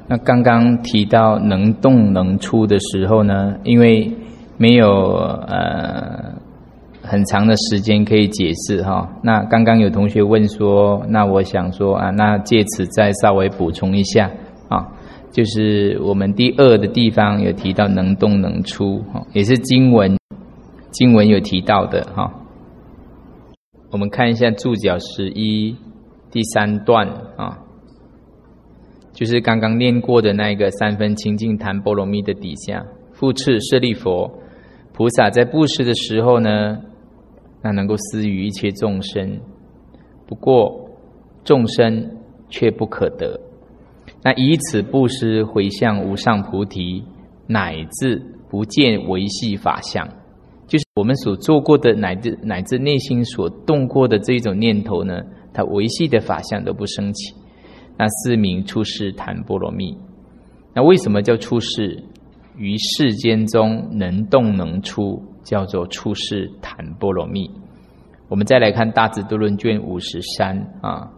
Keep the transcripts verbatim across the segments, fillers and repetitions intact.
那刚刚提到能动能出的时候呢，因为没有呃很长的时间可以解释哈。那刚刚有同学问说，那我想说啊，那借此再稍微补充一下啊，就是我们第二的地方有提到能动能出，也是经文经文有提到的哈。我们看一下注脚十一第三段啊。就是刚刚念过的那个三分清净檀波罗蜜的底下，复次舍利佛，菩萨在布施的时候呢，那能够施予一切众生，不过众生却不可得。那以此布施回向无上菩提，乃至不见维系法相，就是我们所做过的，乃至乃至内心所动过的这种念头呢，它维系的法相都不升起。那是名出世檀波罗蜜。那为什么叫出世？于世间中能动能出，叫做出世檀波罗蜜。我们再来看《大智度论》卷五十三啊。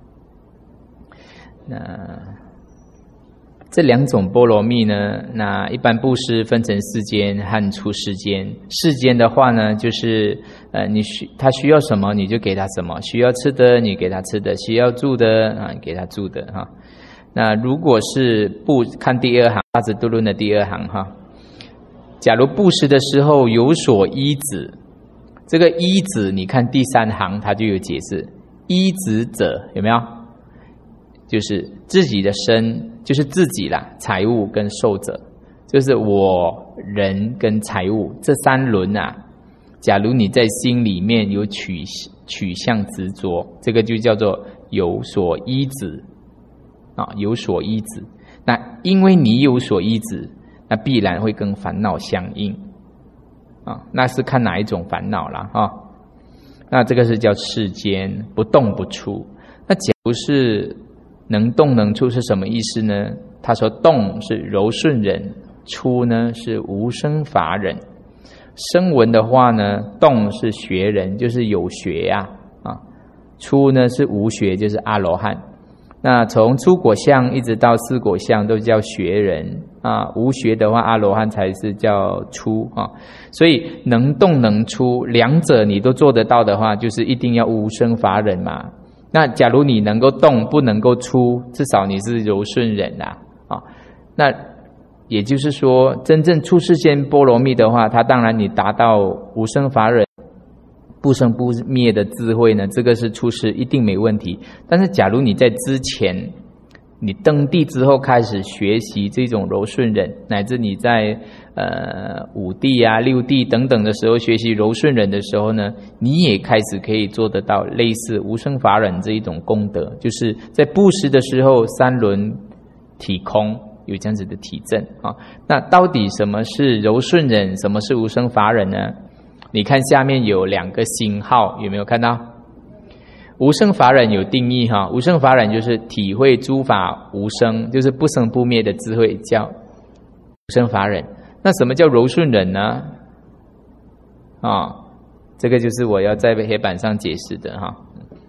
那这两种波罗蜜呢，那一般布施分成世间和出世间。世间的话呢，就是呃，你需他需要什么你就给他什么，需要吃的你给他吃的，需要住的啊给他住的哈。那如果是布看第二行大智度论的第二行哈，假如布施的时候有所依止，这个依止你看第三行它就有解释，依止者有没有？就是自己的身，就是自己啦，财物跟受者，就是我人跟财物这三轮啊。假如你在心里面有取取向执着，这个就叫做有所依止啊，有所依止。那因为你有所依止，那必然会跟烦恼相应啊。那是看哪一种烦恼啦啊。那这个是叫世间不动不出。那假如是能动能出是什么意思呢？他说动是柔顺人，出呢是无生法忍。声闻的话呢，动是学人，就是有学呀 啊, 啊，出呢是无学，就是阿罗汉。那从出果相一直到四果相都叫学人啊，无学的话阿罗汉才是叫出啊。所以能动能出两者你都做得到的话，就是一定要无生法忍嘛。那假如你能够动不能够出，至少你是柔顺人啦 啊, 啊。那也就是说，真正出世间波罗蜜的话，它当然你达到无生法忍、不生不灭的智慧呢，这个是出世一定没问题。但是假如你在之前，你登地之后开始学习这种柔顺忍，乃至你在呃五地啊、六地等等的时候学习柔顺忍的时候呢，你也开始可以做得到类似无生法忍这一种功德，就是在布施的时候三轮体空，有这样子的体证啊。那到底什么是柔顺忍，什么是无生法忍呢？你看下面有两个星号，有没有看到？无生法忍有定义哈，无生法忍就是体会诸法无生，就是不生不灭的智慧，叫无生法忍。那什么叫柔顺忍呢？啊，这个就是我要在黑板上解释的哈。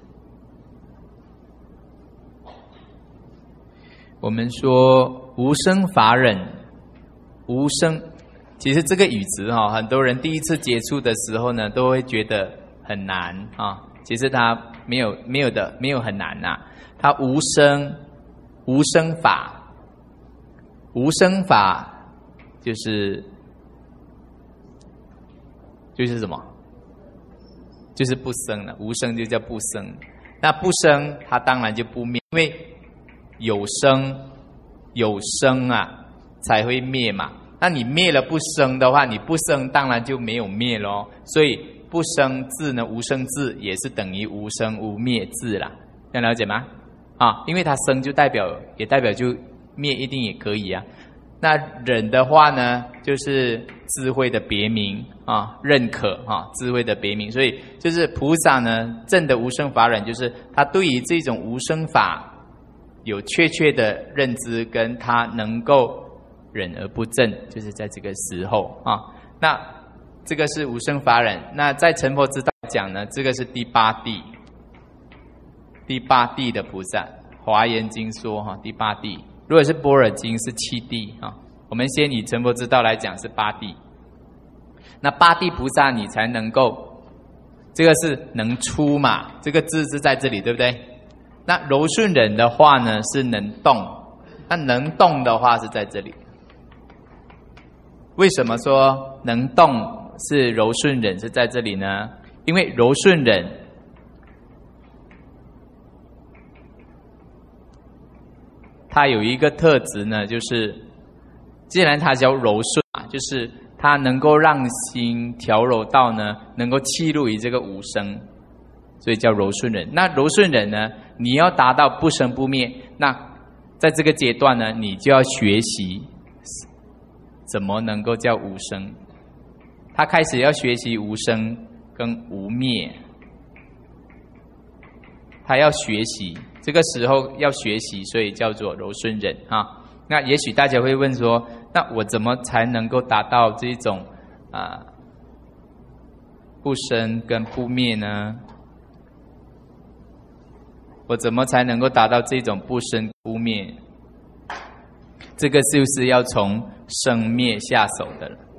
我们说无生法忍，无生，其实这个语词哈，很多人第一次接触的时候呢，都会觉得很难啊。其实它没有没有的没有很难呐、啊，它无生无生法，无生法就是就是什么？就是不生了，无生就叫不生。那不生它当然就不灭，因为有生有生啊才会灭嘛。那你灭了不生的话，你不生当然就没有灭咯。所以不生智呢，无生智也是等于无生无灭智啦，要了解吗？啊，因为它生就代表也代表就灭一定也可以啊。那忍的话呢，就是智慧的别名啊，认可啊，智慧的别名。所以就是菩萨呢证的无生法忍，就是他对于这种无生法有确切的认知，跟他能够忍而不正，就是在这个时候啊。那这个是无生法忍。那在成佛之道讲呢，这个是第八地，第八地的菩萨，华严经说哈，第八地如果是般若经是七地啊，我们先以成佛之道来讲是八地。那八地菩萨你才能够，这个是能出嘛，这个字是在这里，对不对？那柔顺忍的话呢是能动，那能动的话是在这里。为什么说能动是柔顺忍是在这里呢？因为柔顺忍它有一个特质呢，就是既然它叫柔顺嘛，就是它能够让心调柔到呢，能够契入于这个无生，所以叫柔顺忍。那柔顺忍呢，你要达到不生不灭，那在这个阶段呢，你就要学习怎么能够叫无生。他开始要学习无生跟无灭，他要学习，这个时候要学习，所以叫做柔顺忍啊。那也许大家会问说，那我怎么才能够达到这种啊不生跟不灭呢？我怎么才能够达到这种不生不灭？这个就是要从生灭下手的了，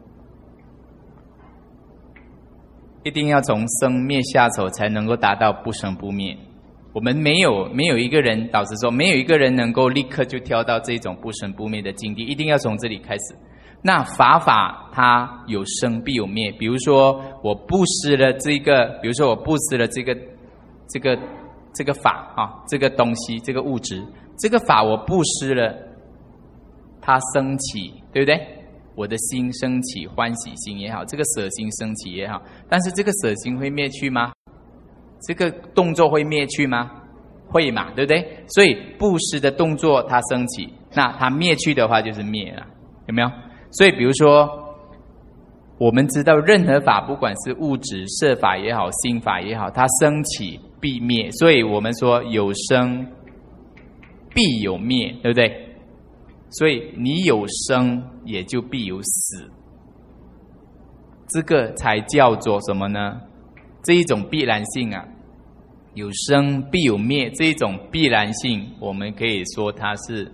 一定要从生灭下手才能够达到不生不灭。我们没有没有一个人，老实说，没有一个人能够立刻就跳到这种不生不灭的境地，一定要从这里开始。那法法它有生必有灭，比如说我布施了这个，比如说我布施了这个这个这个法啊，这个东西，这个物质，这个法我布施了，它升起，对不对？我的心升起欢喜心也好，这个舍心升起也好，但是这个舍心会灭去吗？这个动作会灭去吗？会嘛，对不对？所以布施的动作它升起，那它灭去的话就是灭了，有没有？所以比如说我们知道任何法，不管是物质色法也好，心法也好，它升起必灭，所以我们说有生必有灭，对不对？所以你有生也就必有死，这个才叫做什么呢？这一种必然性啊，有生必有灭，这一种必然性，我们可以说它是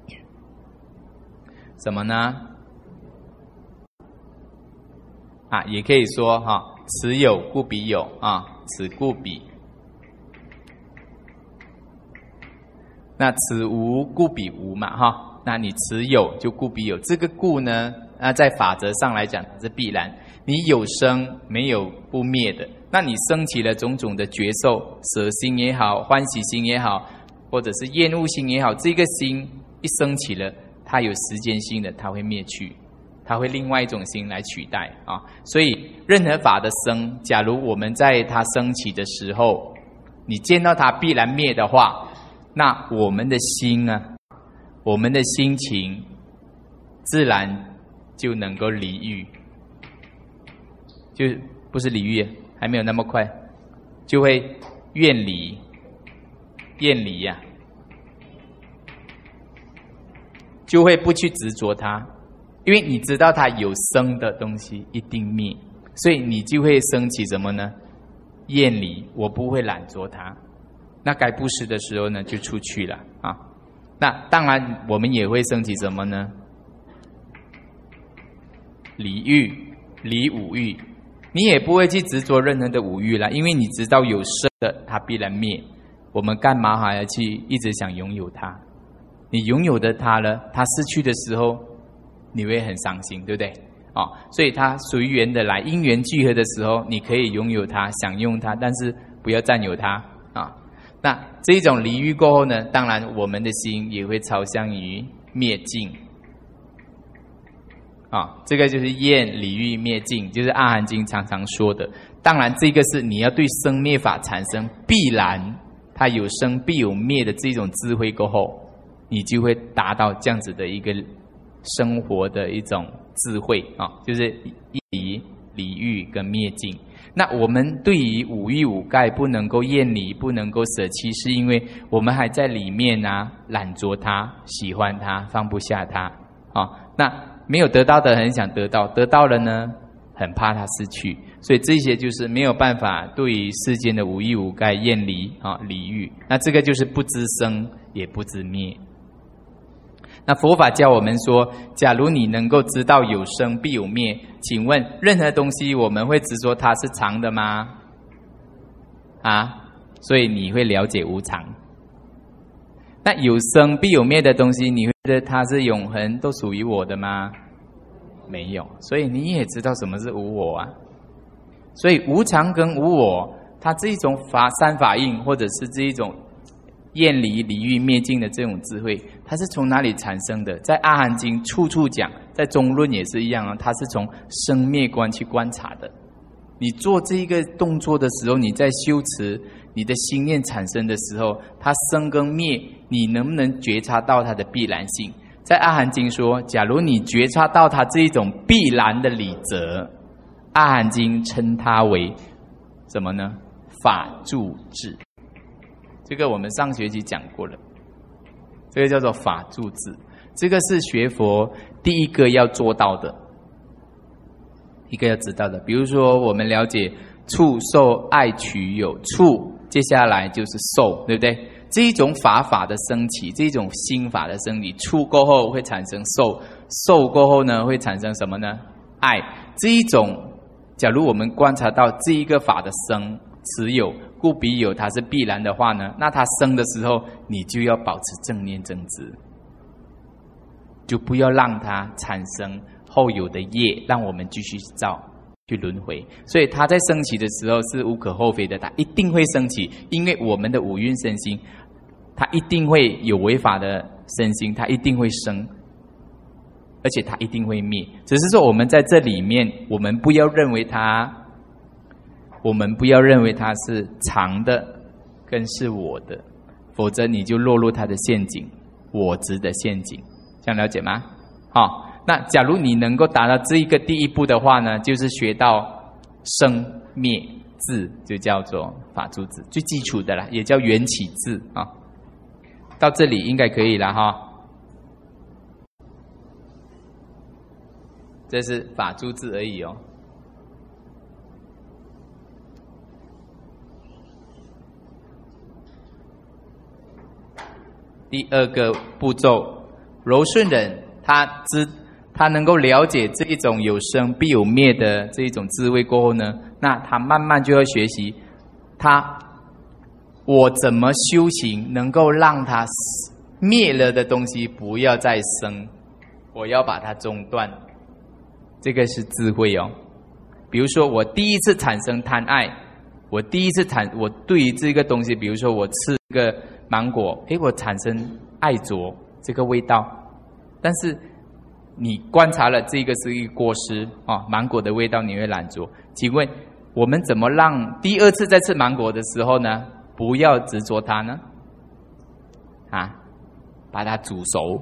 什么呢？啊，也可以说哈、啊，此有故彼有啊，此故彼。那此无故彼无嘛哈。那你此有就故彼有，这个故呢，那在法则上来讲是必然。你有生没有不灭的，那你升起了种种的觉受，舍心也好，欢喜心也好，或者是厌恶心也好，这个心一升起了，它有时间性的，它会灭去，它会另外一种心来取代啊。所以任何法的生，假如我们在它升起的时候，你见到它必然灭的话，那我们的心呢？我们的心情自然就能够离欲，就不是离欲，还没有那么快，就会远离、厌离呀、啊，就会不去执着它，因为你知道它有生的东西一定灭，所以你就会升起什么呢？厌离，我不会懒着它，那该布施的时候呢，就出去了啊。那当然我们也会升起什么呢？离欲，离五欲，你也不会去执着任何的五欲啦，因为你知道有生的它必然灭，我们干嘛还要去一直想拥有它？你拥有的它了，它失去的时候你会很伤心，对不对？哦，所以它随缘的来，因缘聚合的时候你可以拥有它，享用它，但是不要占有它啊。那这一种离欲过后呢，当然我们的心也会朝向于灭尽啊，这个就是厌离欲灭尽，就是阿含经常常说的。当然这个是你要对生灭法产生必然它有生必有灭的这种智慧过后，你就会达到这样子的一个生活的一种智慧啊，就是离离欲跟灭尽。那我们对于五欲五盖不能够厌离，不能够舍弃，是因为我们还在里面啊，懒着它，喜欢它，放不下它啊。那没有得到的很想得到，得到了呢，很怕它失去，所以这些就是没有办法对于世间的五欲五盖厌离啊，离欲。那这个就是不知生也不知灭。 那佛法教我们说，假如你能够知道有生必有灭，请问任何东西我们会执着它是常的吗？啊，所以你会了解无常。那有生必有灭的东西，你会觉得它是永恒，都属于我的吗？没有，所以你也知道什么是无我啊。所以无常跟无我，它这一种法三法印，或者是这一种厌离离欲灭尽的这种智慧，它是从哪里产生的？在阿含经处处讲，在中论也是一样啊，它是从生灭观去观察的。你做这一个动作的时候，你在修持，你的心念产生的时候，它生跟灭，你能不能觉察到它的必然性？在阿含经说，假如你觉察到它这一种必然的理则，阿含经称它为什么呢？法住智。这个我们上学期讲过了，这个叫做法住智，这个是学佛第一个要做到的，一个要知道的。比如说我们了解触受爱取有，触接下来就是受，对不对？这一种法法的升起，这一种心法的升起，触过后会产生受，受过后呢会产生什么呢？爱。这一种假如我们观察到这一个法的生持有故彼有，它是必然的话呢，那它生的时候你就要保持正念正知，就不要让它产生后有的业，让我们继续造去轮回。所以它在升起的时候是无可厚非的，它一定会升起，因为我们的五蕴身心，它一定会有违法的身心，它一定会生，而且它一定会灭。只是说我们在这里面，我们不要认为它我们不要认为它是常的跟是我的，否则你就落入它的陷阱，我执的陷阱。这样了解吗？好，那假如你能够达到这一个第一步的话呢，就是学到生灭智，就叫做法住智，最基础的啦，也叫缘起智啊。到这里应该可以了哈。这是法住智而已哦。第二个步骤，柔顺人他知他能够了解这一种有生必有灭的这一种智慧过后呢，那他慢慢就要学习，他我怎么修行能够让他灭了的东西不要再生，我要把它中断，这个是智慧哦。比如说我第一次产生贪爱，我第一次产我对于这个东西，比如说我吃一个芒果，诶，我产生爱着这个味道，但是你观察了这个是一个过失啊，芒果的味道你会懒着。请问我们怎么让第二次再吃芒果的时候呢，不要执着它呢？啊，把它煮熟，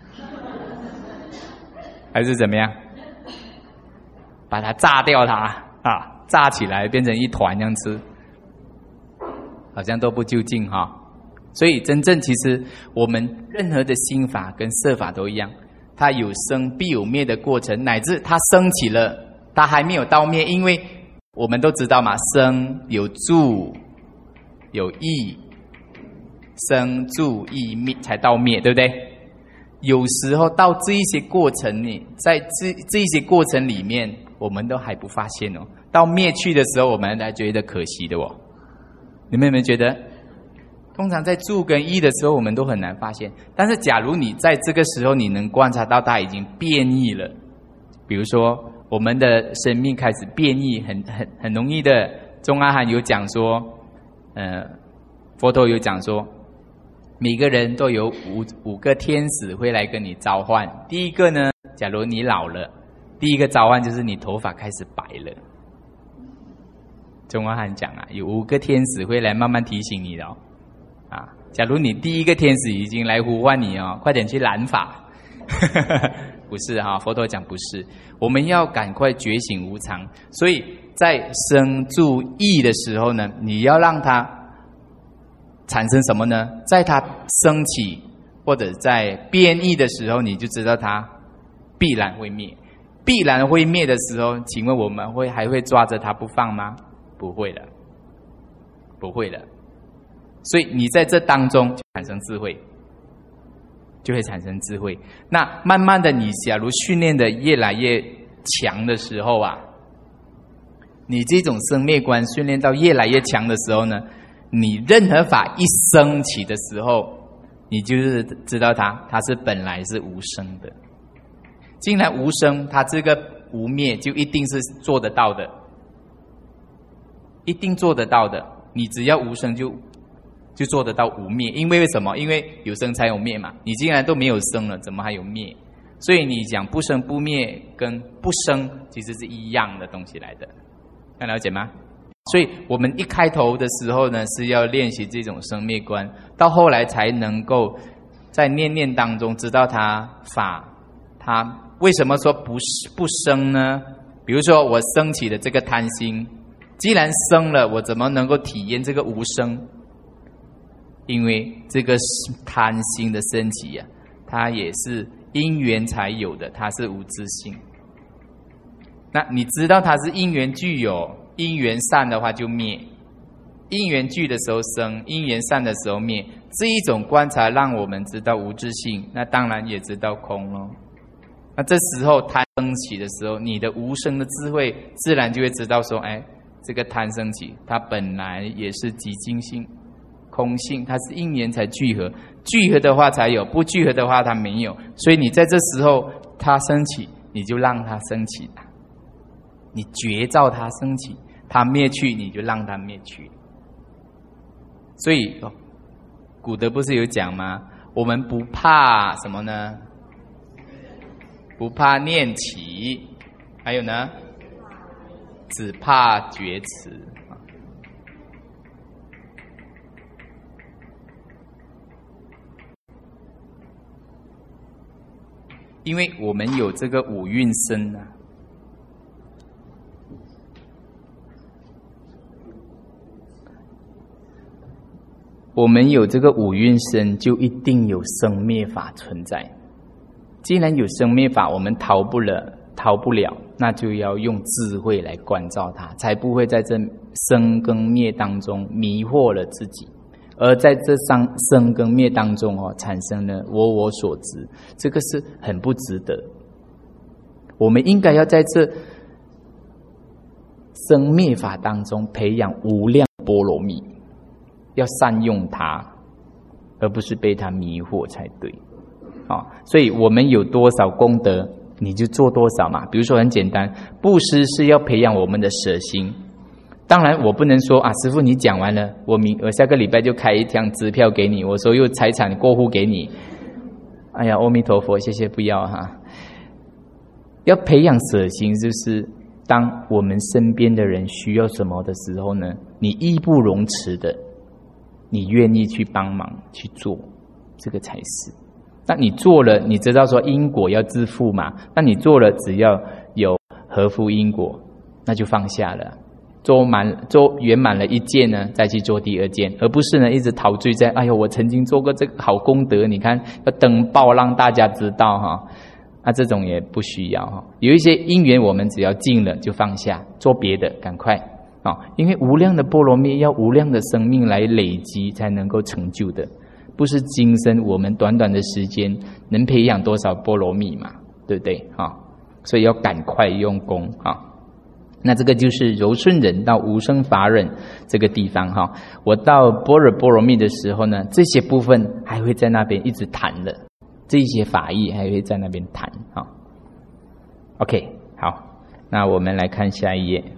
还是怎么样？把它炸掉它啊，炸起来变成一团这样吃，好像都不究竟哈、哦。所以真正其实我们任何的心法跟色法都一样，它有生必有灭的过程，乃至它升起了，它还没有到灭，因为我们都知道嘛，生有住有异，生住异灭才到灭，对不对？有时候到这一些过程里，在这这一些过程里面，我们都还不发现哦，到灭去的时候，我们才觉得可惜的哦。你们有没有觉得？通常在住跟异的时候，我们都很难发现。但是，假如你在这个时候，你能观察到它已经变异了，比如说我们的生命开始变异，很很很容易的。中阿含有讲说，呃，佛陀有讲说，每个人都有五五个天使会来跟你召唤。第一个呢，假如你老了，第一个召唤就是你头发开始白了。中阿含讲啊，有五个天使会来慢慢提醒你的哦。啊，假如你第一个天使已经来呼唤你哦，快点去染发，不是哈、啊？佛陀讲不是，我们要赶快觉醒无常。所以在生住异的时候呢，你要让它产生什么呢？在它升起或者在变异的时候，你就知道它必然会灭。必然会灭的时候，请问我们会还会抓着它不放吗？不会的，不会的。所以你在这当中就产生智慧， 就会产生智慧。那慢慢的，你假如训练的越来越强的时候啊，你这种生灭观训练到越来越强的时候呢，你任何法一升起的时候，你就是知道它，它是本来是无生的。既然无生，它这个无灭就一定是做得到的，一定做得到的。你只要无生就就做得到无灭，因为为什么？因为有生才有灭嘛。你既然都没有生了，怎么还有灭？所以你讲不生不灭跟不生其实是一样的东西来的，能了解吗？所以我们一开头的时候呢，是要练习这种生灭观，到后来才能够在念念当中知道它法，它为什么说不不生呢？比如说我升起的这个贪心，既然生了，我怎么能够体验这个无生？因为这个贪心的升起啊，它也是因缘才有的，它是无自性。那你知道它是因缘具有，因缘散的话就灭，因缘具的时候生，因缘散的时候灭，这一种观察让我们知道无自性，那当然也知道空咯。那这时候贪升起的时候，你的无生的智慧自然就会知道说，哎，这个贪升起，它本来也是寂静性、空性，它是因缘才聚合，聚合的话才有，不聚合的话它没有。所以你在这时候它升起，你就让它升起，你觉照它升起，它灭去，你就让它灭去。所以哦，古德不是有讲吗？我们不怕什么呢？不怕念起，还有呢，只怕觉迟。因为我们有这个五蕴身啊，我们有这个五蕴身，就一定有生灭法存在。既然有生灭法，我们逃不了，逃不了，那就要用智慧来关照它，才不会在这生跟灭当中迷惑了自己，而在这生生跟灭当中哦，产生了我我所执，这个是很不值得。我们应该要在这生灭法当中培养无量波罗蜜，要善用它，而不是被它迷惑才对。哦，所以我们有多少功德，你就做多少嘛。比如说很简单，布施是要培养我们的舍心。当然我不能说啊，师父你讲完了，我明我下个礼拜就开一张支票给你，我所有财产过户给你。哎呀，阿弥陀佛，谢谢，不要哈。要培养舍心，就是当我们身边的人需要什么的时候呢，你义不容辞的，你愿意去帮忙去做，这个才是。那你做了，你知道说因果要自负嘛？那你做了，只要有合乎因果，那就放下了。做满做圆满了一件呢，再去做第二件，而不是呢一直陶醉在哎呦我曾经做过这个好功德，你看要登报让大家知道哈。啊，这种也不需要哈。有一些因缘，我们只要尽了就放下，做别的赶快啊！因为无量的波罗蜜要无量的生命来累积才能够成就的。不是今生我们短短的时间能培养多少波罗蜜嘛，对不对啊？所以要赶快用功啊！那这个就是柔顺忍到无生法忍这个地方哈。我到般若波罗蜜的时候呢，这些部分还会在那边一直谈的，这些法义还会在那边谈啊。OK， 好，那我们来看下一页。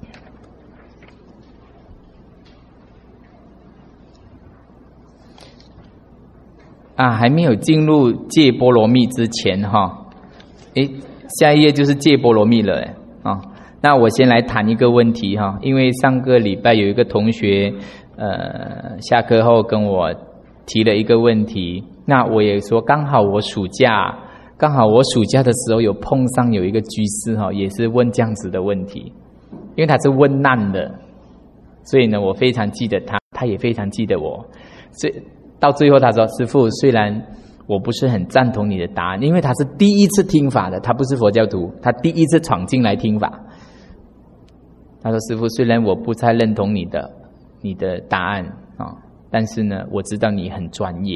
啊，还没有进入戒波罗蜜之前哈，诶，下一页就是戒波罗蜜了诶啊。那我先来谈一个问题哈，因为上个礼拜有一个同学，呃，下课后跟我提了一个问题，那我也说刚好我暑假，刚好我暑假的时候有碰上有一个居士哈，也是问这样子的问题，因为他是问难的，所以呢，我非常记得他，他也非常记得我，所以。到最后他说，师父，虽然我不是很赞同你的答案，因为他是第一次听法的，他不是佛教徒，他第一次闯进来听法。他说，师父，虽然我不太认同你的你的答案啊，但是呢，我知道你很专业，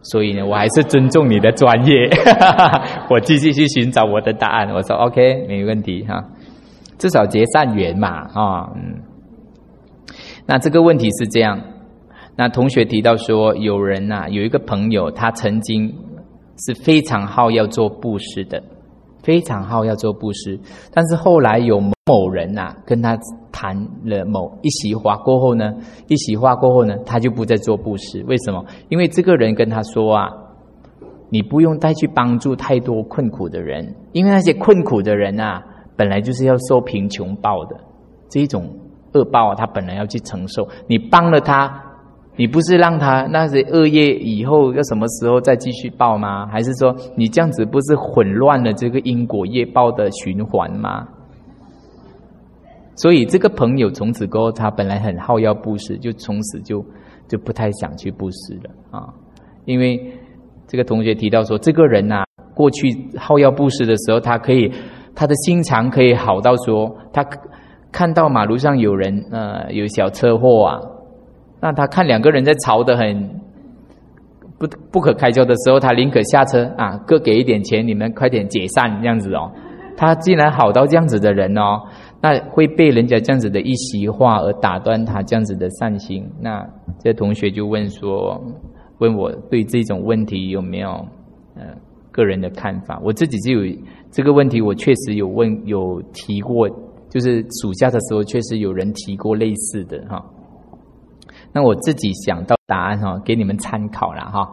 所以呢，我还是尊重你的专业，我继续去寻找我的答案。我说 OK， 没问题哈，至少结善缘嘛啊，嗯。那这个问题是这样，那同学提到说，有人呐、啊，有一个朋友，他曾经是非常好要做布施的，非常好要做布施，但是后来有某人呐、啊，跟他谈了某一席话过后呢，一席话过后呢，他就不再做布施。为什么？因为这个人跟他说啊，你不用再去帮助太多困苦的人，因为那些困苦的人啊，本来就是要受贫穷报的，这一种恶报啊，他本来要去承受。你帮了他，你不是让他那些恶业以后要什么时候再继续报吗？还是说你这样子不是混乱了这个因果业报的循环吗？所以这个朋友从此过后，他本来很好要布施，就从此就就不太想去布施了啊。因为这个同学提到说，这个人啊，过去好要布施的时候，他可以他的心肠可以好到说，他看到马路上有人呃有小车祸啊，那他看两个人在吵得很不不可开交的时候，他宁可下车啊，各给一点钱，你们快点解散这样子哦。他竟然好到这样子的人哦，那会被人家这样子的一席话而打断他这样子的善心。那这同学就问说，问我对这种问题有没有呃个人的看法？我自己就有这个问题，我确实有问有提过，就是暑假的时候确实有人提过类似的哈。那我自己想到答案哈，给你们参考了哈。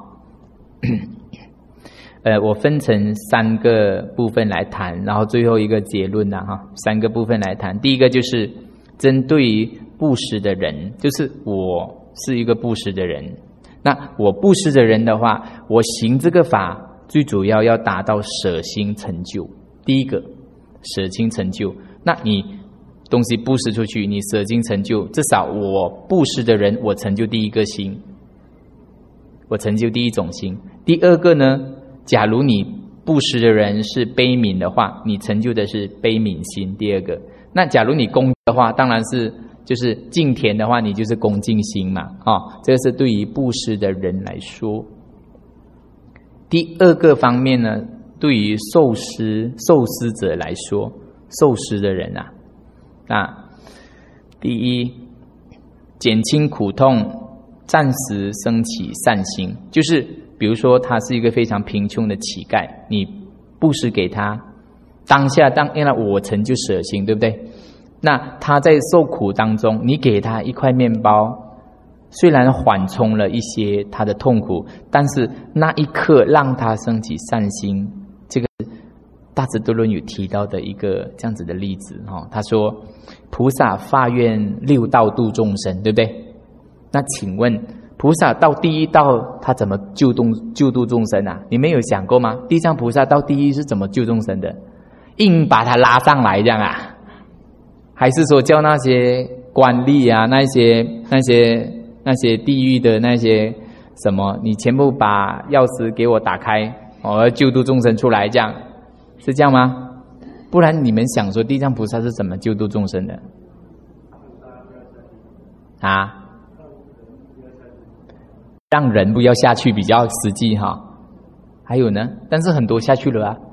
呃，我分成三个部分来谈，然后最后一个结论呐哈，三个部分来谈。第一个就是针对于布施的人，就是我是一个布施的人，那我布施的人的话，我行这个法最主要要达到舍心成就。第一个舍心成就，那你东西布施出去，你舍心成就，至少我布施的人，我成就第一个心，我成就第一种心。第二个呢，假如你布施的人是悲悯的话，你成就的是悲悯心。第二个，那假如你恭的话，当然是就是敬田的话，你就是恭敬心嘛，哦，这个是对于布施的人来说。第二个方面呢，对于受施受施者来说，受施的人啊，那第一，减轻苦痛，暂时升起善心，就是比如说他是一个非常贫穷的乞丐，你布施给他，当下当因为我成就舍心，对不对？那他在受苦当中，你给他一块面包，虽然缓冲了一些他的痛苦，但是那一刻让他升起善心，这个大智度论有提到的一个这样子的例子哈。他说，菩萨发愿六道度众生，对不对？那请问菩萨到第一道他怎么救度救度众生啊？你们有想过吗？地藏菩萨到第一是怎么救众生的？硬把他拉上来这样啊？还是说叫那些官吏啊，那些那些那些地狱的那些什么，你全部把钥匙给我打开，我要救度众生出来，这样是这样吗？不然你们想说地藏菩萨是怎么救度众生的啊？让人不要下去比较实际哈。还有呢，但是很多下去了啊。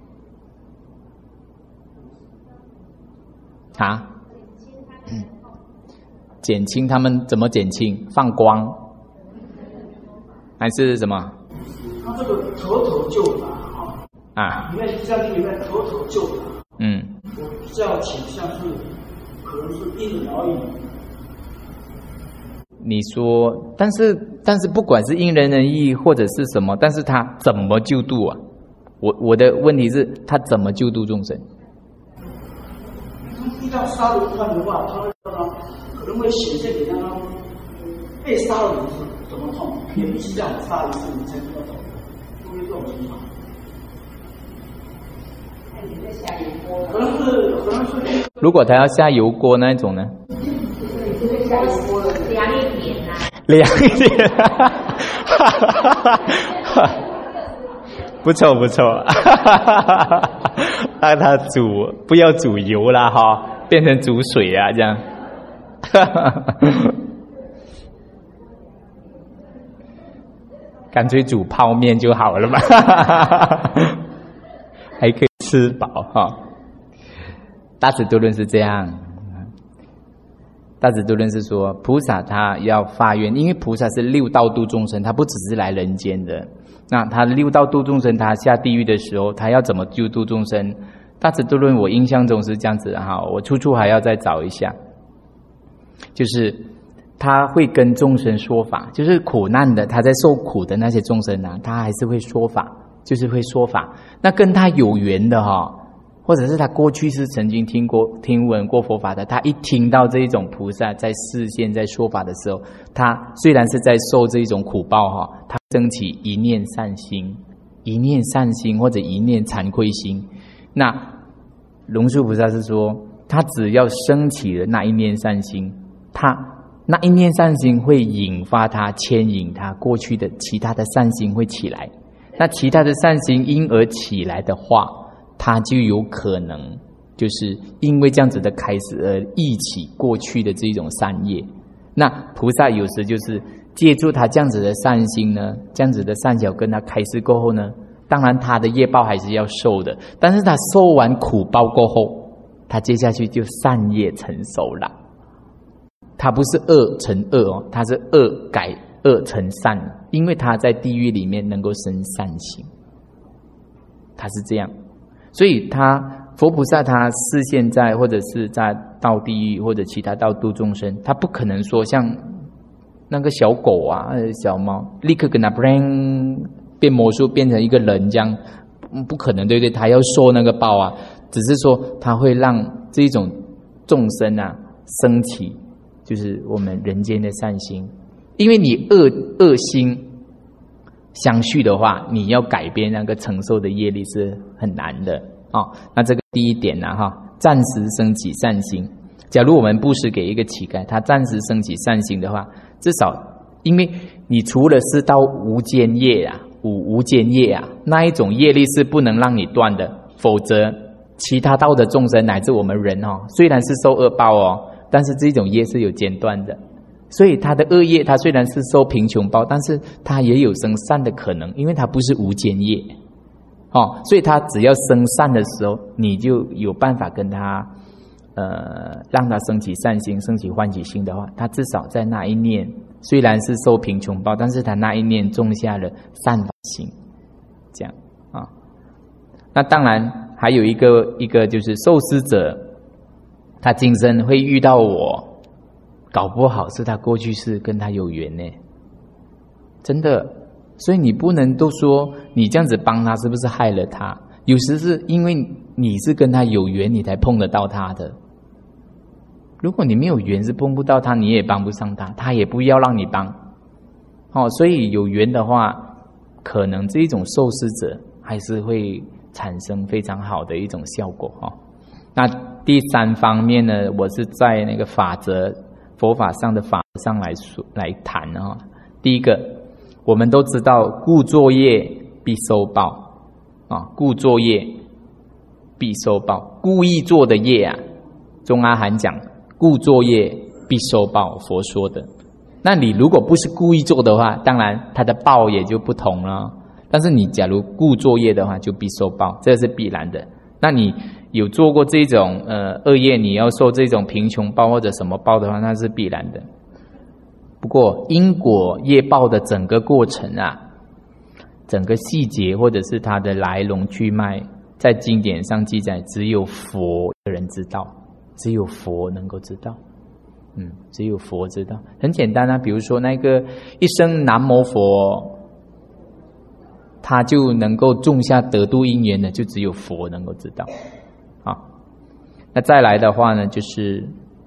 啊，嗯，减轻他们怎么减轻？放光，还是什么？ 他这个头头救法哈啊， 里面《三经》里面头头救法， 嗯， 我比较倾向是可能是因人而异。 你说，但是但是不管是因人而异或者是什么，但是他怎么救度啊？我我的问题是，他怎么救度众生？ 遇到杀人犯的话，他会可能会显现给他被杀的人是怎么痛，也必须让我杀一次你才知道痛，会不会这种情况？可能是可能是。如果他要下油锅那种呢？ 下油锅凉一点啊。 凉一点，不错不错，让他煮，不要煮油了哈，变成煮水啊，这样。 干脆煮泡面就好了嘛，还可以吃饱哈。大智度论是这样，大智度论是说，菩萨他要发愿，因为菩萨是六道度众生，他不只是来人间的。那他六道度众生，他下地狱的时候，他要怎么救度众生？大智度论我印象中是这样子的哈，我处处还要再找一下，就是他会跟众生说法，就是苦难的，他在受苦的那些众生啊，他还是会说法，就是会说法。那跟他有缘的哈，或者是他过去是曾经听过听闻过佛法的，他一听到这一种菩萨在示现在说法的时候，他虽然是在受这一种苦报哈，他升起一念善心，一念善心或者一念惭愧心。那龙树菩萨是说，他只要升起了那一念善心，他那一念善心会引发他牵引他过去的其他的善心会起来，那其他的善心因而起来的话，他就有可能就是因为这样子的开始而忆起过去的这种善业。那菩萨有时就是借助他这样子的善心呢，这样子的善巧跟他开示过后呢，当然他的业报还是要受的，但是他受完苦报过后，他接下去就善业成熟了。他不是恶成恶哦，他是恶改恶成善，因为他在地狱里面能够生善行，他是这样。所以他佛菩萨他示现在或者是在到地狱或者其他道度众生，他不可能说像那个小狗啊小猫立刻跟他变魔术变成一个人这样，不可能，对不对？他要受那个报啊，只是说他会让这种众生啊升起就是我们人间的善心。因为你恶恶心相续的话，你要改变那个承受的业力是很难的哦。那这个第一点啊哈，暂时升起善心。假如我们布施给一个乞丐，他暂时升起善心的话，至少因为你除了是到无间业啊无无间业啊那一种业力是不能让你断的，否则其他道的众生乃至我们人哦，虽然是受恶报哦，但是这种业是有间断的。所以他的恶业，他虽然是受贫穷报，但是他也有生善的可能，因为他不是无间业哦，所以他只要生善的时候，你就有办法跟他呃让他升起善心，升起欢喜心的话，他至少在那一念虽然是受贫穷报，但是他那一念种下了善法心，这样啊、哦。那当然还有一个一个就是受施者，他今生会遇到我，搞不好是他过去是跟他有缘呢，真的。所以你不能都说你这样子帮他是不是害了他，有时是因为你是跟他有缘你才碰得到他的，如果你没有缘是碰不到他，你也帮不上他，他也不要让你帮哦。所以有缘的话，可能这一种受施者还是会产生非常好的一种效果哦。那第三方面呢，我是在那个法则佛法上的法上来说来谈啊、哦。第一个，我们都知道故作业必受报啊，故作业必受报，故意做的业啊，中阿含讲故作业必受报，佛说的。那你如果不是故意做的话，当然它的报也就不同了。但是你假如故作业的话，就必受报，这是必然的。那你有做过这种呃恶业，你要受这种贫穷报或者什么报的话，那是必然的。不过因果业报的整个过程啊，整个细节或者是它的来龙去脉，在经典上记载，只有佛的人知道，只有佛能够知道。嗯，只有佛知道。很简单啊，比如说那个一声南无佛，他就能够种下得度因缘的，就只有佛能够知道。好，那再来的话呢，就是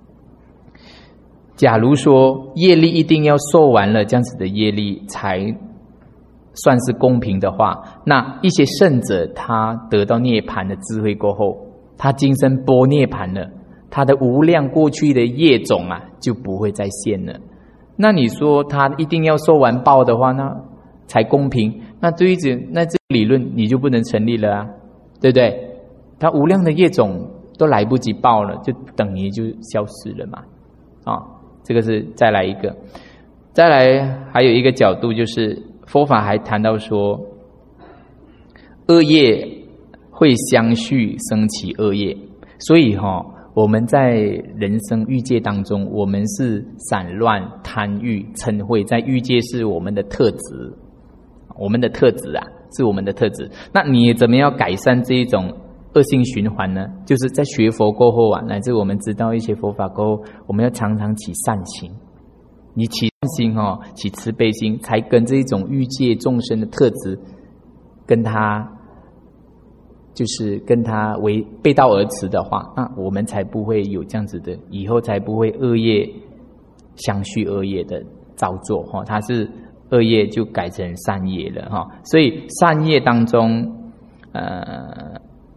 假如说业力一定要受完了这样子的业力才算是公平的话，那一些圣者他得到涅槃的智慧过后，他今生般涅槃了，他的无量过去的业种啊就不会再现了。那你说他一定要受完报的话，那才公平，那对于这那这理论你就不能成立了啊，对不对？他无量的业种都来不及报了，就等于就消失了嘛。啊、哦，这个是再来一个，再来还有一个角度就是佛法还谈到说，恶业会相续生起恶业，所以哈、哦，我们在人生欲界当中，我们是散乱、贪欲、嗔恚，在欲界是我们的特质，我们的特质啊，是我们的特质。那你怎么样改善这一种恶性循环呢？就是在学佛过后啊，乃至我们知道一些佛法过后，我们要常常起善心。你起善心哦，起慈悲心，才跟这一种欲界众生的特质，跟他就是跟他为背道而驰的话，那我们才不会有这样子的，以后才不会恶业相续恶业的造作哈。它是恶业就改成善业了哈，所以善业当中，呃。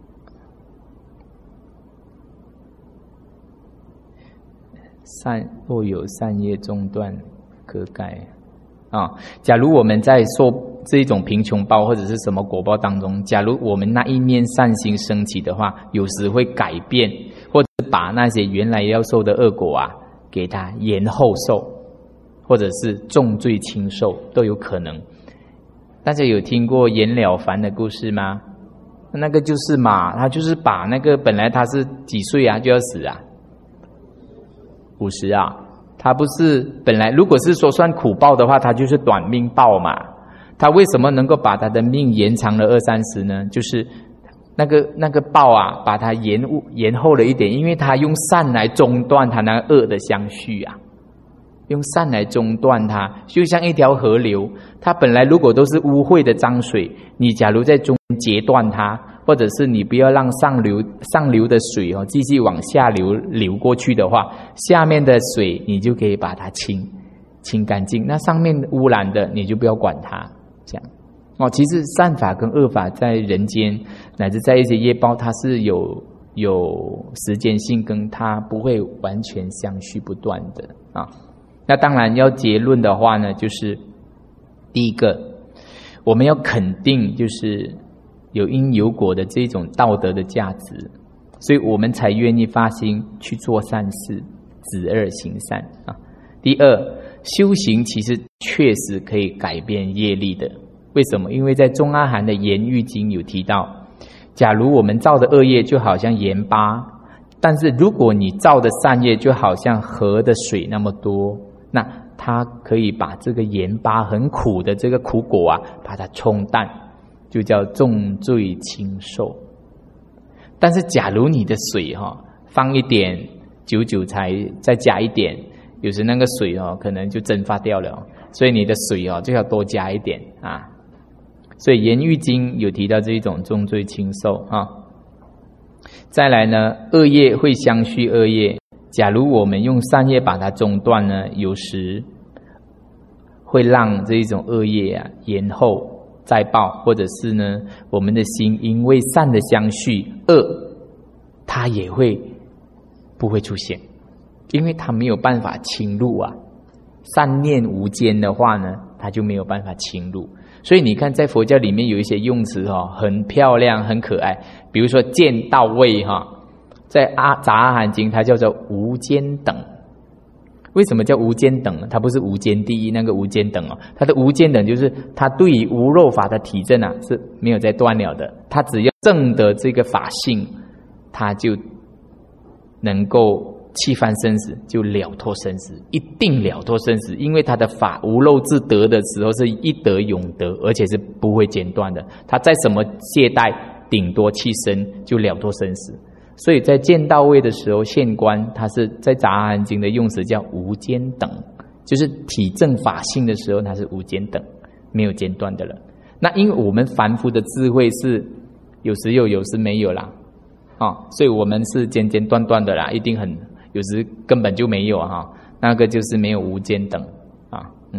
善若有善业中断，可改啊。假如我们在受这种贫穷报或者是什么果报当中，假如我们那一念善心升起的话，有时会改变，或者把那些原来要受的恶果啊，给它延后受，或者是重罪轻受都有可能。大家有听过阎了凡的故事吗？那个就是嘛，他就是把那个本来他是几岁啊就要死啊。五十啊，他不是本来如果是说算苦报的话，他就是短命报嘛。他为什么能够把他的命延长了二三十呢？就是那个那个报啊，把它延误延后了一点，因为他用善来中断他那个恶的相续啊，用善来中断它，就像一条河流，它本来如果都是污秽的脏水，你假如在中间截断它，或者是你不要让上流上流的水哦继续往下流流过去的话，下面的水你就可以把它清清干净，那上面污染的你就不要管它，这样哦。其实善法跟恶法在人间乃至在一些业报，它是有有时间性，跟它不会完全相续不断的啊。那当然要结论的话呢，就是第一个，我们要肯定就是有因有果的这种道德的价值，所以我们才愿意发心去做善事，止恶行善啊。第二，修行其实确实可以改变业力的。为什么？因为在中阿含的盐狱经有提到，假如我们造的恶业就好像盐巴，但是如果你造的善业就好像河的水那么多，那它可以把这个盐巴很苦的这个苦果啊，把它冲淡，就叫重罪轻受。但是假如你的水哈、哦、放一点，久久才再加一点，有时那个水哦可能就蒸发掉了，所以你的水哦就要多加一点啊。所以盐狱经有提到这一种重罪轻受啊。再来呢，恶业会相续恶业。假如我们用善业把它中断呢，有时会让这一种恶业啊延后再报，或者是呢我们的心因为善的相续，恶它也会不会出现，因为它没有办法侵入啊。善念无间的话呢，它就没有办法侵入。所以你看在佛教里面有一些用词哦，很漂亮很可爱，比如说见到位哈，在阿杂阿含经它叫做无间等。为什么叫无间等？它不是无间第一那个无间等哦，它的无间等就是它对于无漏法的体证啊是没有在断了的，它只要证得这个法性，它就能够弃翻生死，就了脱生死，一定了脱生死，因为他的法无漏自得的时候是一得永得，而且是不会间断的。他在什么懈怠，顶多弃身就了脱生死。所以在见到位的时候，现观它是在杂阿含经的用词叫无间等，就是体证法性的时候，它是无间等，没有间断的了。那因为我们凡夫的智慧是有时有，有时没有啦，啊、哦，所以我们是间间断断的啦，一定很。有时根本就没有哈，那个就是没有无间等啊，嗯。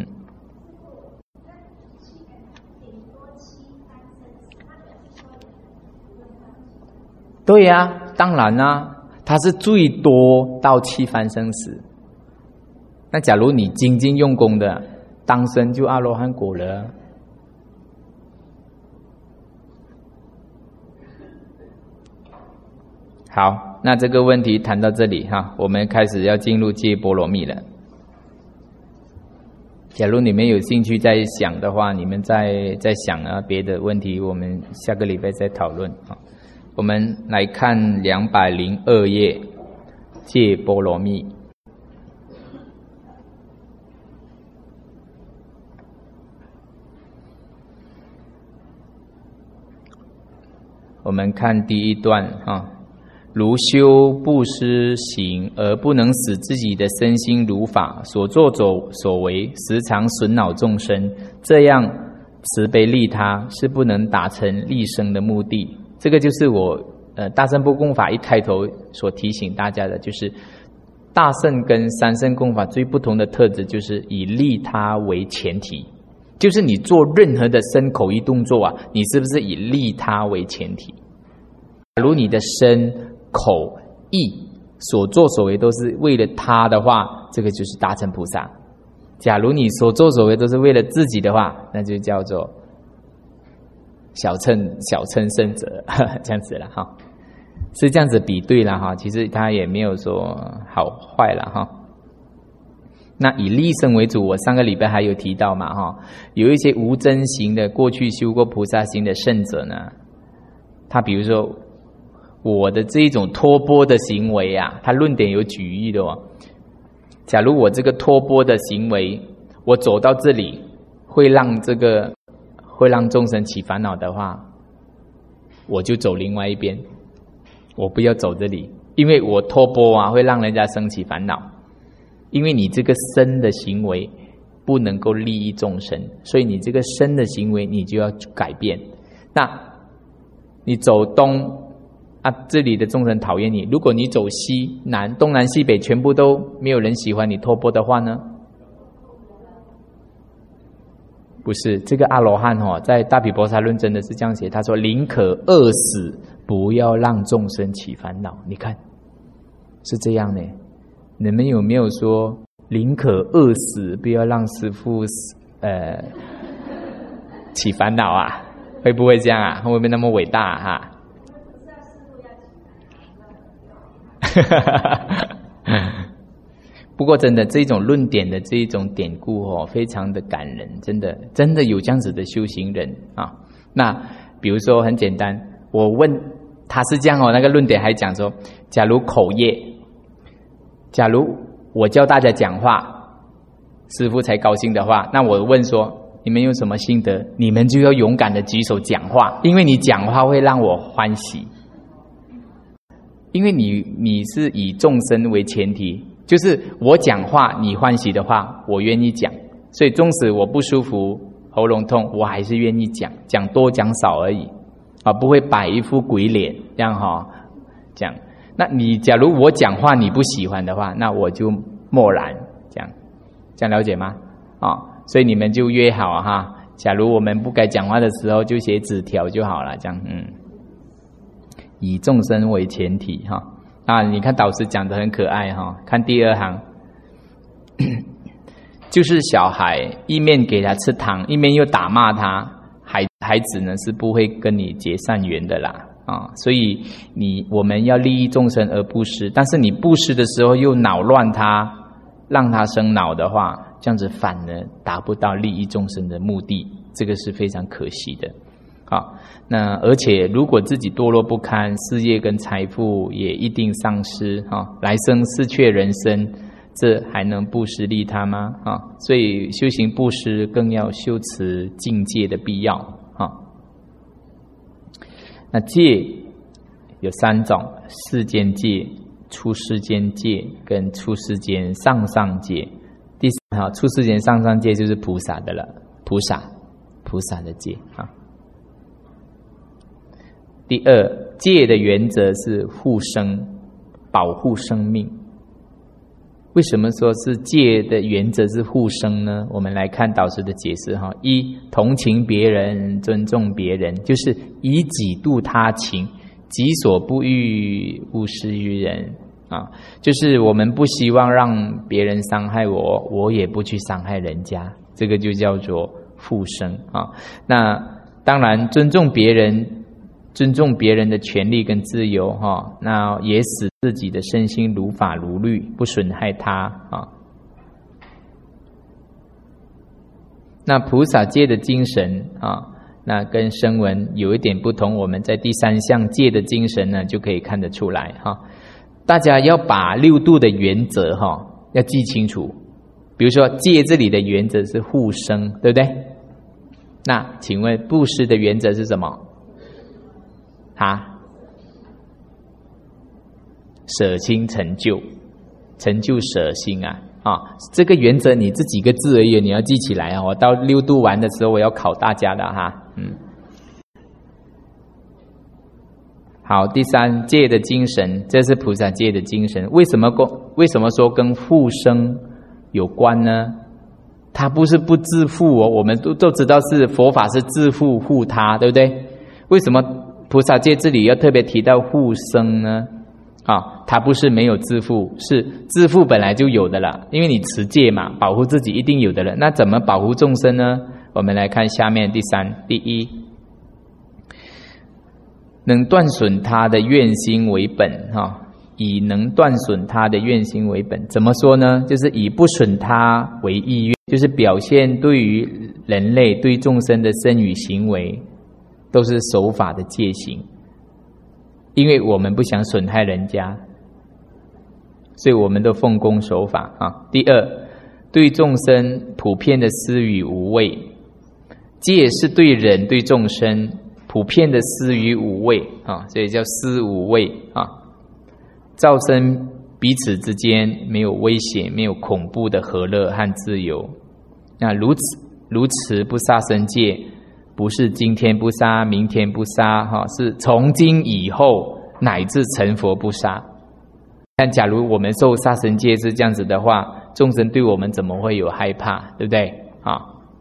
对呀、啊，当然啦、啊，它是最多到七番生死。那假如你精进用功的，当生就阿罗汉果了。好，那这个问题谈到这里哈，我们开始要进入戒波罗蜜了。 假如你们有兴趣再想的话，你们再再想啊别的问题，我们下个礼拜再讨论啊。我们来看两百零二页，戒波罗蜜。我们看第一段啊。如修布施行而不能使自己的身心如法，所作所所为时常损恼众生，这样慈悲利他是不能达成利生的目的。这个就是我呃大乘不共法一开头所提醒大家的，就是大乘跟三乘共法最不同的特质，就是以利他为前提，就是你做任何的身口意动作啊，你是不是以利他为前提？假如你的身口意所作所为都是为了他的话，这个就是大乘菩萨。假如你所作所为都是为了自己的话，那就叫做小乘小乘圣者，这样子了哈，是这样子比对了哈。其实他也没有说好坏了哈。那以利生为主，我上个礼拜还有提到嘛哈，有一些无真行的过去修过菩萨行的圣者呢，他比如说我的这一种托钵的行为啊，他论点有举例的哦。假如我这个托钵的行为，我走到这里会让这个会让众生起烦恼的话，我就走另外一边，我不要走这里，因为我托钵啊会让人家生起烦恼，因为你这个身的行为不能够利益众生，所以你这个身的行为你就要改变。那你走东啊，这里的众生讨厌你。如果你走西南、东南西北，全部都没有人喜欢你托钵的话呢？不是，这个阿罗汉哦，在大毗婆沙论真的是这样写，他说：“宁可饿死，不要让众生起烦恼。”你看，是这样的。你们有没有说宁可饿死，不要让师父呃起烦恼啊？会不会这样啊？会不会那么伟大啊？哈？不过真的这种论点的这一种典故哦，非常的感人，真的真的有这样子的修行人啊。那比如说很简单，我问他是这样哦，那个论点还讲说，假如口业，假如我教大家讲话，师父才高兴的话，那我问说你们有什么心得，你们就要勇敢的举手讲话，因为你讲话会让我欢喜。因为你你是以众生为前提，就是我讲话你欢喜的话，我愿意讲。所以纵使我不舒服、喉咙痛，我还是愿意讲，讲多讲少而已，啊，不会摆一副鬼脸这样哈、哦、讲。那你假如我讲话你不喜欢的话，那我就默然，这样，这样了解吗？啊、哦，所以你们就约好哈。假如我们不该讲话的时候，就写纸条就好了，这样，嗯。以众生为前提哈啊，你看导师讲的很可爱哈，看第二行，就是小孩一面给他吃糖，一面又打骂他，孩孩子呢是不会跟你结善缘的啦啊，所以你我们要利益众生而布施，但是你布施的时候又恼乱他，让他生恼的话，这样子反而达不到利益众生的目的，这个是非常可惜的。好，那而且如果自己堕落不堪，事业跟财富也一定丧失哈，来生失却人生，这还能布施利他吗？啊，所以修行布施更要修持境界的必要啊。那戒有三种：世间戒、出世间戒跟出世间上上戒。第三哈，出世间上上戒就是菩萨的了，菩萨菩萨的戒啊。第二，戒的原则是护生，保护生命。为什么说是戒的原则是护生呢？我们来看导师的解释哈：一，同情别人，尊重别人，就是以己度他情，己所不欲，勿施于人啊。就是我们不希望让别人伤害我，我也不去伤害人家，这个就叫做护生啊。那当然，尊重别人。尊重别人的权利跟自由哈，那也使自己的身心如法如律，不损害他啊。 那菩萨戒的精神啊，那跟声闻有一点不同，我们在第三项戒的精神呢，就可以看得出来哈。大家要把六度的原则哈，要记清楚。比如说戒这里的原则是护生，对不对？那请问布施的原则是什么？啊，舍亲成就，成就舍心啊。啊，这个原则你这几个字而已，你要记起来啊！我到六度完的时候，我要考大家的哈。嗯，好，第三戒的精神，这是菩萨戒的精神。为什么跟为什么说跟护生有关呢？它不是不自护哦，我们都都知道是佛法是自护护他，对不对？为什么菩萨戒这里要特别提到护生呢？啊，它不是没有自负，是自负本来就有的了，因为你持戒嘛，保护自己一定有的了。那怎么保护众生呢？我们来看下面第三，第一，能断损他的愿心为本，哈，以能断损他的愿心为本。怎么说呢？就是以不损他为意愿，就是表现对于人类对众生的身语行为，都是守法的戒行。因为我们不想损害人家，所以我们都奉公守法啊。第二，对众生普遍的施予无畏，戒是对人对众生普遍的施予无畏啊，所以叫施无畏啊。造生彼此之间没有危险、没有恐怖的和乐和自由。那如此如此不杀生戒。不是今天不杀，明天不杀，哈，是从今以后乃至成佛不杀。但假如我们受杀生戒是这样子的话，众生对我们怎么会有害怕，对不对？啊，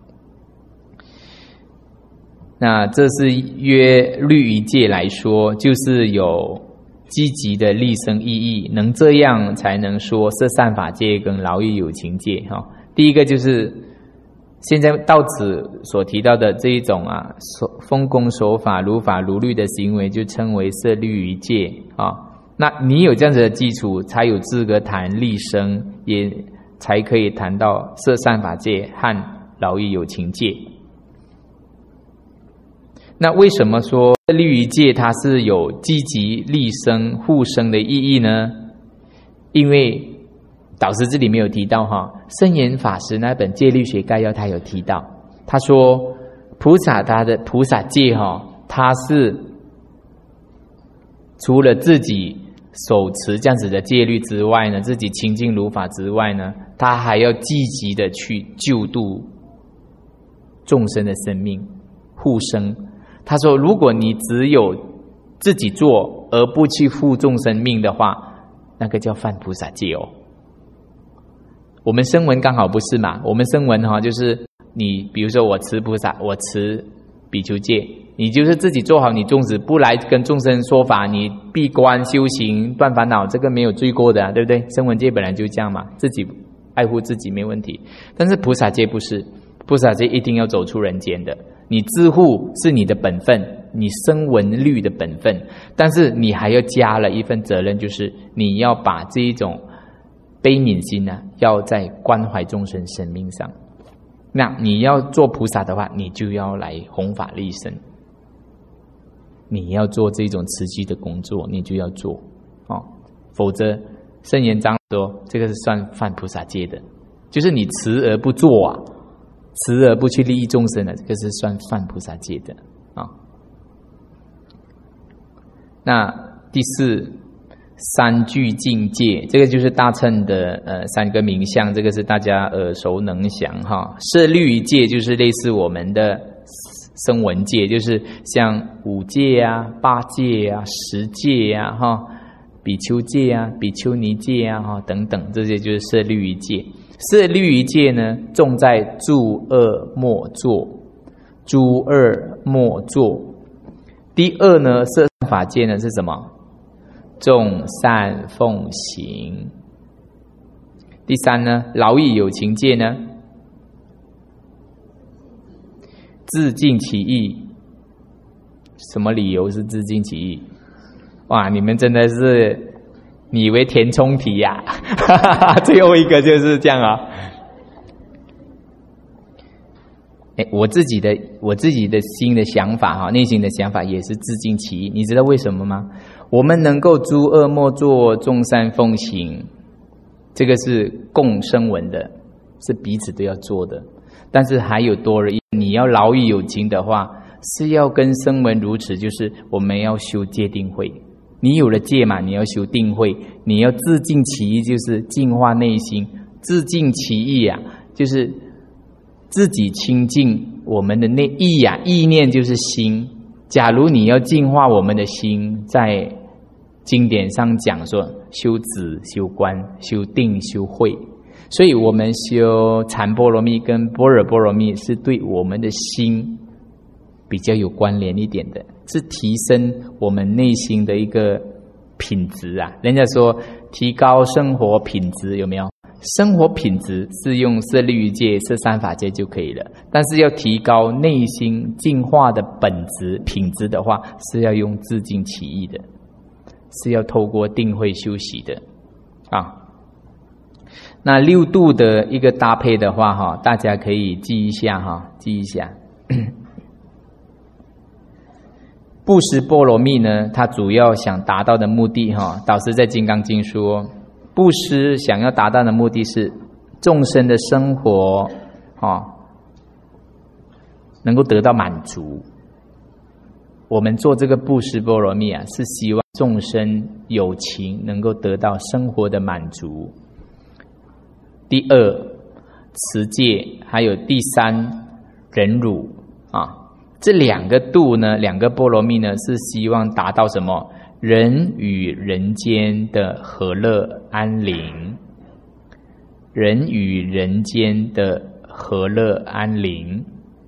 那这是约律仪戒来说，就是有积极的利生意义，能这样才能说摄善法戒跟劳逸有情戒。哈，第一个就是。现在到此所提到的这一种啊，奉公守法、如法如律的行为，就称为摄律仪戒啊。那你有这样子的基础，才有资格谈利生，也才可以谈到摄善法戒和劳逸有情戒。那为什么说摄律仪戒它是有积极利生、护生的意义呢？因为导师这里没有提到哈，圣严法师那本戒律学概要他有提到，他说菩萨他的菩萨戒哈，他是除了自己手持这样子的戒律之外呢，自己清净如法之外呢，他还要积极的去救度众生的生命，护生。他说，如果你只有自己做而不去护众生命的话，那个叫犯菩萨戒哦。我们声闻刚好不是嘛，我们声闻哈，就是你比如说我持菩萨，我持比丘戒，你就是自己做好你宗旨，不来跟众生说法，你闭关修行断烦恼，这个没有罪过的啊，对不对？声闻戒本来就这样嘛，自己爱护自己没问题。但是菩萨戒不是，菩萨戒一定要走出人间的，你自护是你的本分，你声闻律的本分，但是你还要加了一份责任，就是你要把这一种悲悯心呢、啊，要在关怀众生生命上。那你要做菩萨的话，你就要来弘法利生，你要做这种持续的工作，你就要做哦，否则圣严章说这个是算犯菩萨戒的，就是你持而不做啊，持而不去利益众生的，这个是算犯菩萨戒的啊、哦。那第四。三聚净戒，这个就是大乘的呃三个名相，这个是大家耳熟能详哈。摄律仪戒就是类似我们的声闻戒，就是像五戒啊、八戒啊、十戒啊、哈比丘戒啊、比丘尼戒啊哈等等，这些就是摄律仪戒。摄律仪戒呢，重在诸恶莫作，诸恶莫作。第二呢，摄法戒呢是什么？众善奉行。第三呢，劳逸有情戒呢，自尽其意。什么理由是自尽其意？哇，你们真的是，你以为填充题呀、啊？最后一个就是这样啊。 哎，我自己的我自己的心的想法哈，内心的想法也是自净其意。你知道为什么吗？我们能够诸恶莫作，众善奉行，这个是共生闻的，是彼此都要做的。但是还有多了一，你要牢狱有情的话，是要跟声闻如此，就是我们要修戒定慧。你有了戒嘛，你要修定慧，你要自净其意，就是净化内心。自净其意啊，就是自己清净我们的内意啊，意念就是心。假如你要净化我们的心，在经典上讲说，修止、修观、修定、修慧。所以我们修禅波罗蜜跟般若波罗蜜是对我们的心比较有关联一点的，是提升我们内心的一个品质啊。人家说提高生活品质，有没有？生活品质是用摄律戒、摄三法戒就可以了，但是要提高内心净化的本质品质的话，是要用自净其意的，是要透过定慧修习的啊。那六度的一个搭配的话哈，大家可以记一下哈，记一下。布施波罗蜜呢，它主要想达到的目的哈，导师在《金刚经》说，布施想要达到的目的是众生的生活啊能够得到满足。我们做这个布施波罗蜜啊，是希望众生有情能够得到生活的满足。第二，持戒，还有第三，忍辱啊，这两个度呢，两个波罗蜜呢，是希望达到什么？人与人间的和乐安宁，人与人间的和乐安宁，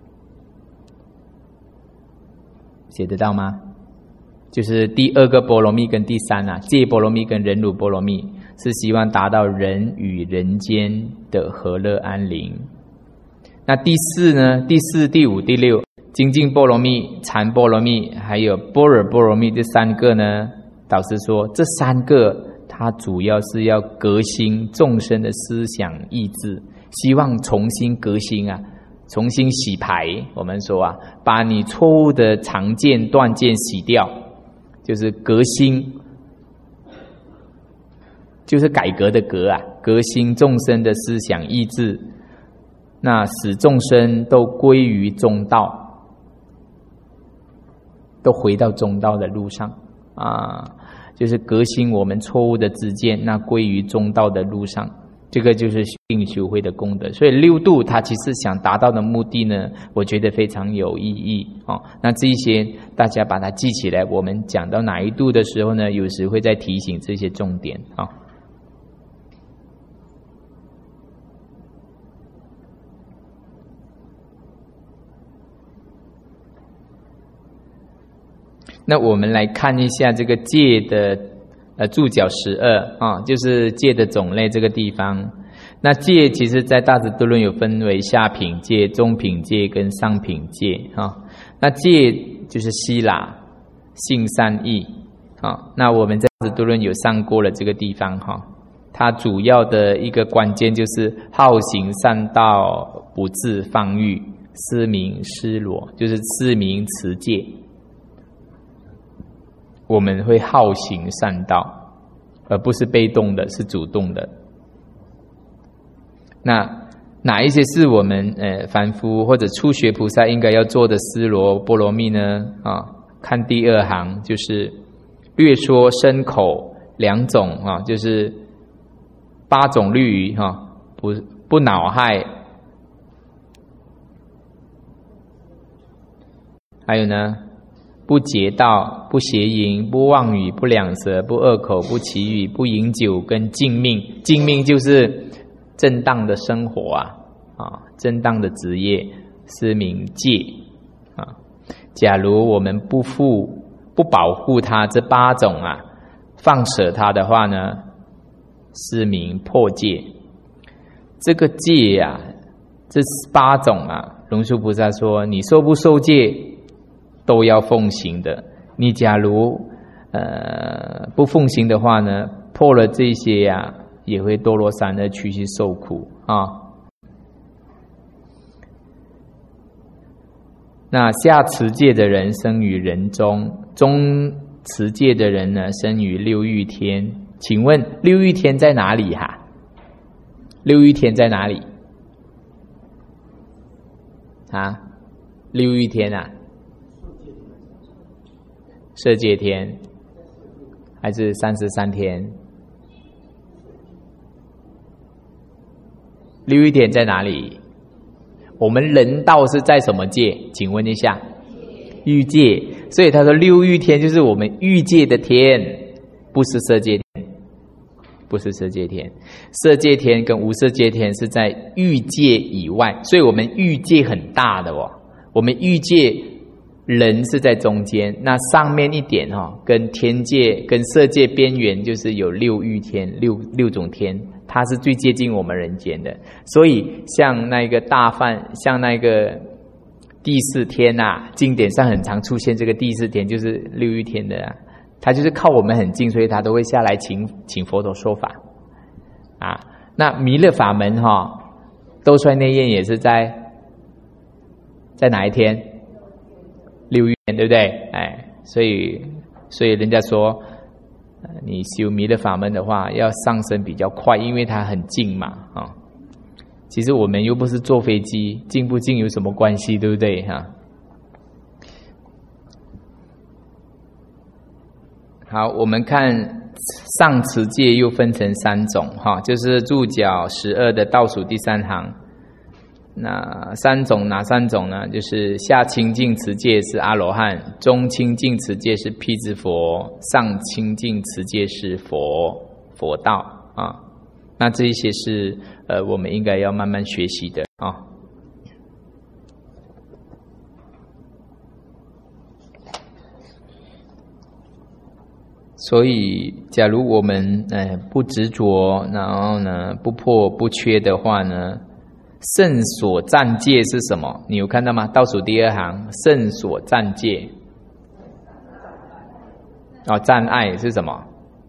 写得到吗？就是第二个波罗蜜跟第三啊，戒波罗蜜跟忍辱波罗蜜，是希望达到人与人间的和乐安宁。那第四呢？第四、第五、第六，精进波罗蜜、禅波罗蜜，还有般若波罗蜜，这三个呢，导师说这三个它主要是要革新众生的思想意志，希望重新革新啊，重新洗牌。我们说啊，把你错误的常见断见洗掉，就是革新，就是改革的革啊，革新众生的思想意志，那使众生都归于中道，都回到中道的路上啊，就是革新我们错误的知见，那归于中道的路上，这个就是定修慧的功德。所以六度它其实想达到的目的呢，我觉得非常有意义哦。那这一些大家把它记起来，我们讲到哪一度的时候呢，有时会再提醒这些重点啊。哦，那我们来看一下这个戒的呃注脚十二啊，就是戒的种类这个地方。那戒其实在大智度论有分为下品戒、中品戒跟上品戒啊。那戒就是希喇性善意啊。那我们在大智度论有上过了这个地方哈，它主要的一个关键就是好行善道，不自放欲，思明施罗，就是思明持戒。我们会好行善道，而不是被动的，是主动的。那哪一些是我们呃凡夫或者初学菩萨应该要做的思罗波罗蜜呢？啊，看第二行，就是略说身口两种啊，就是八种律仪哈，不不恼害，还有呢？不劫道，不邪淫，不妄语，不两舌，不恶口，不绮语，不饮酒，跟净命。净命就是正当的生活啊，啊，正当的职业，是名戒啊。假如我们不护、不保护它这八种啊，放舍它的话呢，是名破戒。这个戒啊，这八种啊，龙树菩萨说，你受不受戒？都要奉行的。你假如呃不奉行的话呢，破了这些呀、啊，也会堕落三恶趣去受苦啊。 那下持界的人生于人中，中持界的人呢生于六欲天。请问六欲天在哪里哈、啊？六欲天在哪里？啊，六欲天啊，色界天还是三十三天？六欲天在哪里？我们人道是在什么界？请问一下，欲界。所以他说六欲天就是我们欲界的天，不是色界天，不是色界天。色界天跟无色界天是在欲界以外，所以我们欲界很大的哦。我们欲界人是在中间，那上面一点哈、哦，跟天界跟色界边缘就是有六欲天，六六种天。它是最接近我们人间的，所以像那个大梵，像那个第四天啊，经典上很常出现这个第四天，就是六欲天的啊，它就是靠我们很近，所以它都会下来请请佛陀说法啊。那弥勒法门哈、哦，兜率内焰也是在在哪一天？六欲天，对不对？哎，所以所以人家说。你修弥勒法门的话，要上升比较快，因为它很近嘛，啊、哦。其实我们又不是坐飞机，近不近有什么关系，对不对哈？好，我们看上持戒又分成三种哈，就是注脚十二的倒数第三行。那三种哪三种呢？就是下清净持戒是阿罗汉，中清净持戒是辟支佛，上清净持戒是佛佛道啊。那这一些是呃我们应该要慢慢学习的啊。所以，假如我们呃不执着，然后呢不破不缺的话呢？圣所占戒是什么？你有看到吗？倒数第二行，圣所占戒。哦，占爱是什么？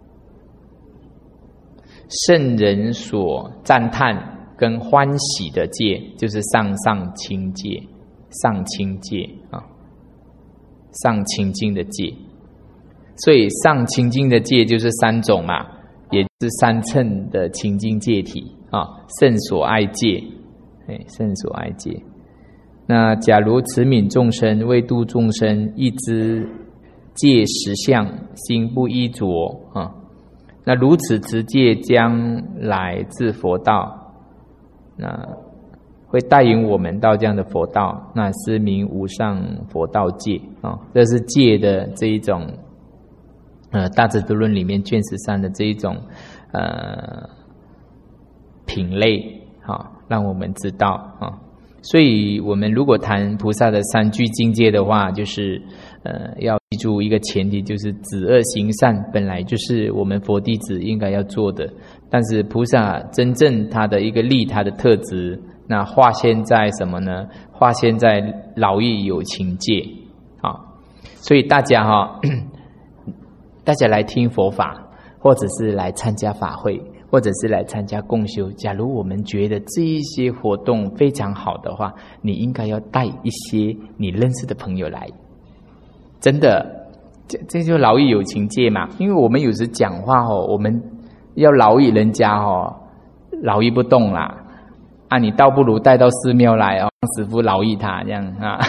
圣人所赞叹跟欢喜的戒，就是上上清戒，上清戒啊，上清净的戒。所以上清净的戒就是三种嘛，也是三乘的清净戒体啊，圣所爱戒。哎，圣所爱戒。那假如慈悯众生，为度众生，一知戒实相，心不依着啊。那如此持戒，将来至佛道，那会带引我们到这样的佛道，那是名无上佛道戒啊。这是戒的这一种，呃，《大智度论》里面卷十三的这一种呃品类。好，让我们知道啊，所以我们如果谈菩萨的三具境界的话，就是呃要记住一个前提，就是止恶行善本来就是我们佛弟子应该要做的，但是菩萨真正他的一个利他的特质，那化现在什么呢？化现在劳逸有情戒啊，所以大家哈、哦，大家来听佛法，或者是来参加法会。或者是来参加共修，假如我们觉得这一些活动非常好的话，你应该要带一些你认识的朋友来。真的，这这就劳逸有情戒嘛。因为我们有时讲话哦，我们要劳逸人家哦，劳逸不动啦。啊，你倒不如带到寺庙来哦，让师父劳逸他这样啊。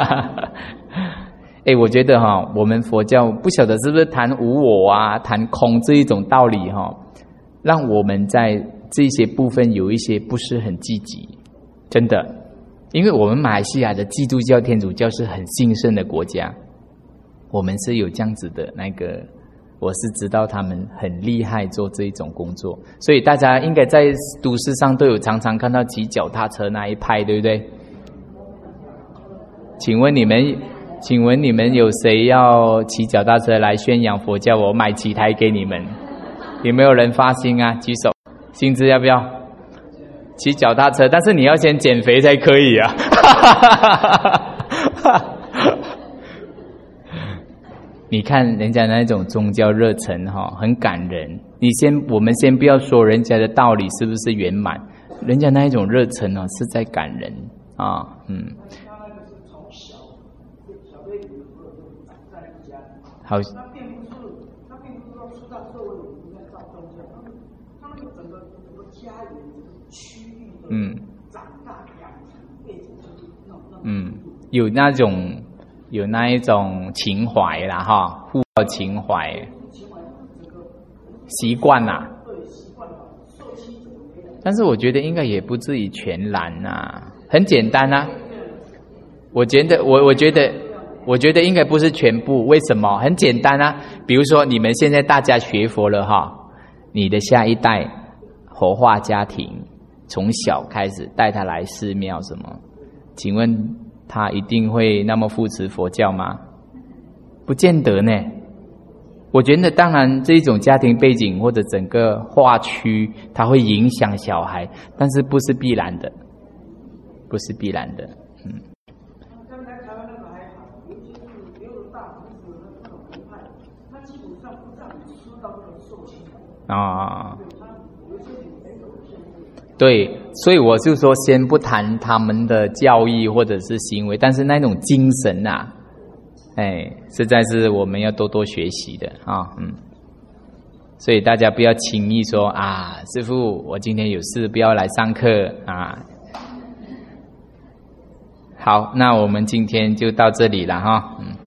哎，我觉得哈、哦，我们佛教不晓得是不是谈无我啊，谈空这一种道理哈、哦。让我们在这些部分有一些不是很积极，真的，因为我们马来西亚的基督教、天主教是很兴盛的国家，我们是有这样子的那个，我是知道他们很厉害做这一种工作，所以大家应该在都市上都有常常看到骑脚踏车那一派，对不对？请问你们，请问你们有谁要骑脚踏车来宣扬佛教？我买几台给你们。有没有人发心啊？举手，薪资要不要？骑脚踏车，但是你要先减肥才可以啊！你看人家那种宗教热忱哈，很感人。你先，我们先不要说人家的道理是不是圆满，人家那一种热忱哦，是在感人啊，嗯。 好， 他并不是，他并不是说出到社会里面造宗教，他们整个整个家园这个区域的嗯长大养成背景就是那种那种嗯，有那种有那一种情怀啦哈，护教情怀， 情怀整个习惯啦。 对习惯了受妻者为人。 但是我觉得应该也不至于全然呐，很简单啊。我觉得我我觉得我觉得应该不是全部，为什么？很简单啊，比如说你们现在大家学佛了哈，你的下一代活化家庭，从小开始带他来寺庙什么，请问他一定会那么扶持佛教吗？不见得呢。我觉得当然这种家庭背景或者整个化区，它会影响小孩，但是不是必然的，不是必然的，嗯。 刚才台湾那个还好，尤其是留了大胡子的那种门派，他基本上不让你吃到那个受气啊。对，所以我就说，先不谈他们的教义或者是行为，但是那种精神啊。哎，实在是我们要多多学习的啊，嗯，所以大家不要轻易说啊，师父，我今天有事，不要来上课啊。好，那我们今天就到这里了哈，嗯。